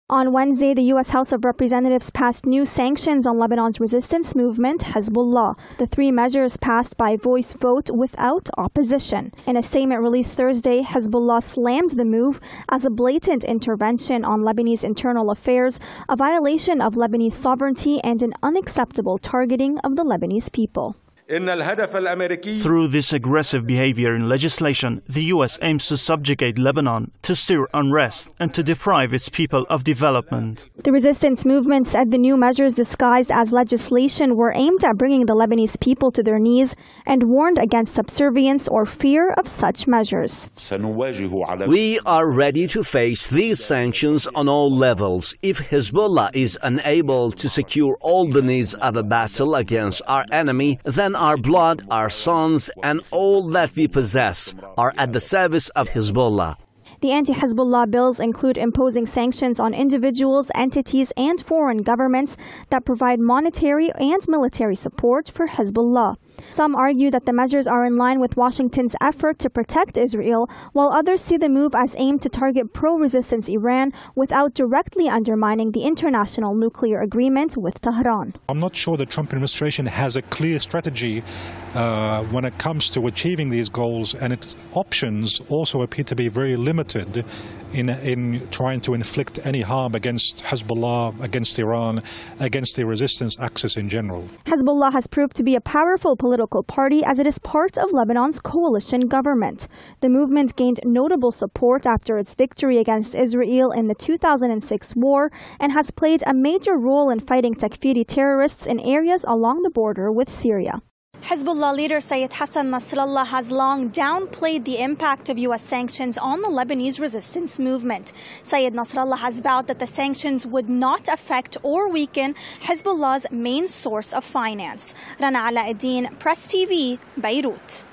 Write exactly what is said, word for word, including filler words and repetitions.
On Wednesday, the U S House of Representatives passed new sanctions on Lebanon's resistance movement, Hezbollah. The three measures passed by voice vote without opposition. In a statement released Thursday, Hezbollah slammed the move as a blatant intervention on Lebanese internal affairs, a violation of Lebanese sovereignty, and an unacceptable targeting of the Lebanese people. Through this aggressive behavior in legislation, the U S aims to subjugate Lebanon, to stir unrest, and to deprive its people of development. The resistance movement said the new measures disguised as legislation were aimed at bringing the Lebanese people to their knees and warned against subservience or fear of such measures. We are ready to face these sanctions on all levels. If Hezbollah is unable to secure all the needs of a battle against our enemy, then our blood, our sons, and all that we possess are at the service of Hezbollah. The anti-Hezbollah bills include imposing sanctions on individuals, entities, and foreign governments that provide monetary and military support for Hezbollah. Some argue that the measures are in line with Washington's effort to protect Israel, while others see the move as aimed to target pro-resistance Iran without directly undermining the international nuclear agreement with Tehran. I'm not sure the Trump administration has a clear strategy uh, when it comes to achieving these goals, and its options also appear to be very limited in, in trying to inflict any harm against Hezbollah, against Iran, against the resistance axis in general. Hezbollah has proved to be a powerful political party as it is part of Lebanon's coalition government. The movement gained notable support after its victory against Israel in the two thousand six war and has played a major role in fighting Takfiri terrorists in areas along the border with Syria. Hezbollah leader Sayyid Hassan Nasrallah has long downplayed the impact of U S sanctions on the Lebanese resistance movement. Sayyid Nasrallah has vowed that the sanctions would not affect or weaken Hezbollah's main source of finance. Rana Alauddin, Press T V, Beirut.